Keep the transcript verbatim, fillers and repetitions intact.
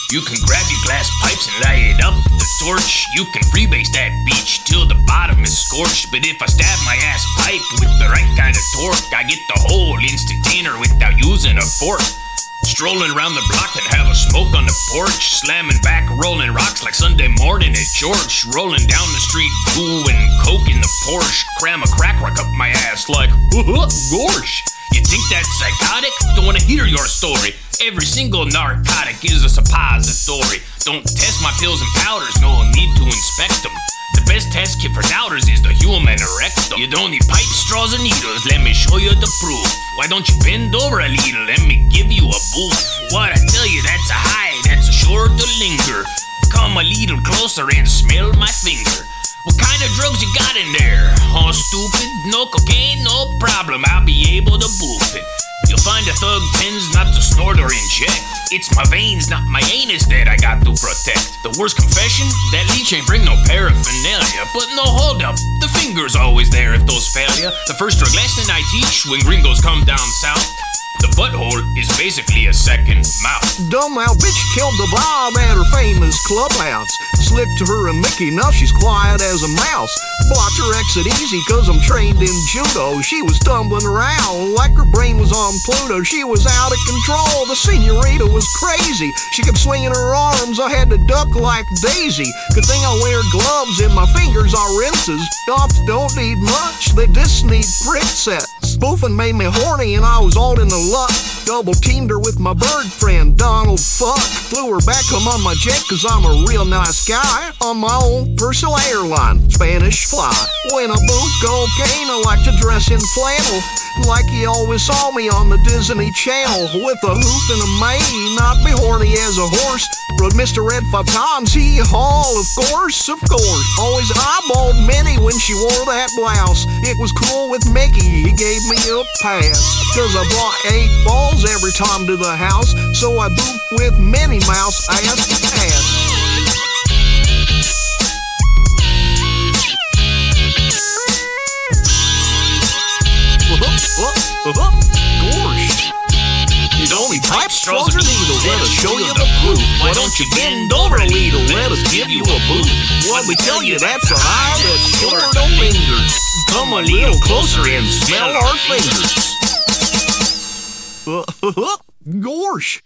You can grab your glass pipes and light up the torch. You can freebase that beach till the bottom is scorched. But if I stab my ass pipe with the right kind of torque, I get the whole instantainer without using a fork. Strolling around the block and have a smoke on the porch. Slamming back, rolling rocks like Sunday morning at George. Rolling down the street, doing coke in the Porsche. Cram a crack rock up my ass like, gorsh. You think that's psychotic? Don't wanna hear your story. Every single narcotic is a suppository. Don't test my pills and powders, no need to inspect them. The best test kit for doubters is the human erectum. You don't need pipes, straws, and needles, let me show you the proof. Why don't you bend over a little, let me give you a boof. What I tell you, that's a high, that's a sure to linger. Come a little closer and smell my finger. What kind of drugs you got in there? Oh, stupid, no cocaine, no problem, I'll be able to boof it. You'll find a thug tends not to snort or inject. It's my veins, not my anus that I got to protect. The worst confession, that leech ain't bring no paraphernalia. But no, hold up, the finger's always there if those fail ya. The first drug lesson I teach when gringos come down south, the butthole is basically a second mouth. Dumb out bitch killed the Bob at her famous clubhouse. Slipped to her and Mickey, now she's quiet as a mouse. Blocked her exit easy cause I'm trained in judo. She was tumbling around like her brain was on Pluto. She was out of control, the senorita was crazy. She kept swinging her arms, I had to duck like Daisy. Good thing I wear gloves and my fingers are rinses. Cops don't need much, they just need princess. Spoofing made me horny and I was all in the luck. Double teamed her with my bird friend, Donald Fuck. Flew her back home on my jet cause I'm a real nice guy. On my own personal airline, Spanish fly. When I boof cocaine, I like to dress in flannel, like you always saw me on the Disney Channel. With a hoop and a mane, not be horny as a horse. Rode Mister Red five times, he haul, of course, of course. Always eyeballed Minnie when she wore that blouse. It was cool with Mickey, he gave me a pass. Cause I brought eight balls every time to the house. So I boofed with Minnie Mouse, ass to ass. Gorsh. You don't need pipe, straws, or needles, let us show you the proof. Why don't you bend over a little, let us give you a boost. What we tell you, that's a high that's sure to linger. Come a little closer and smell our fingers. Gorsh.